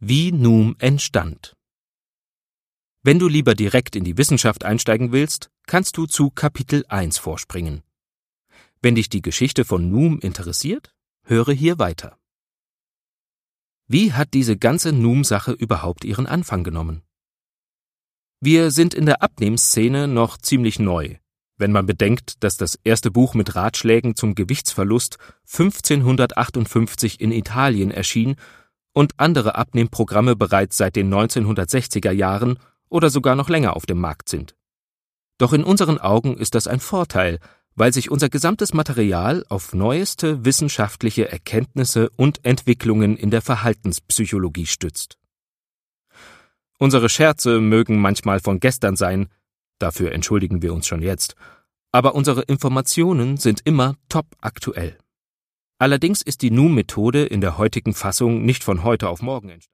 Wie Noom entstand. Wenn du lieber direkt in die Wissenschaft einsteigen willst, kannst du zu Kapitel 1 vorspringen. Wenn dich die Geschichte von Noom interessiert, höre hier weiter. Wie hat diese ganze Noom-Sache überhaupt ihren Anfang genommen? Wir sind in der Abnehmszene noch ziemlich neu, wenn man bedenkt, dass das erste Buch mit Ratschlägen zum Gewichtsverlust 1558 in Italien erschien und andere Abnehmprogramme bereits seit den 1960er Jahren oder sogar noch länger auf dem Markt sind. Doch in unseren Augen ist das ein Vorteil, weil sich unser gesamtes Material auf neueste wissenschaftliche Erkenntnisse und Entwicklungen in der Verhaltenspsychologie stützt. Unsere Scherze mögen manchmal von gestern sein, dafür entschuldigen wir uns schon jetzt, aber unsere Informationen sind immer top aktuell. Allerdings ist die Noom-Methode in der heutigen Fassung nicht von heute auf morgen entstanden.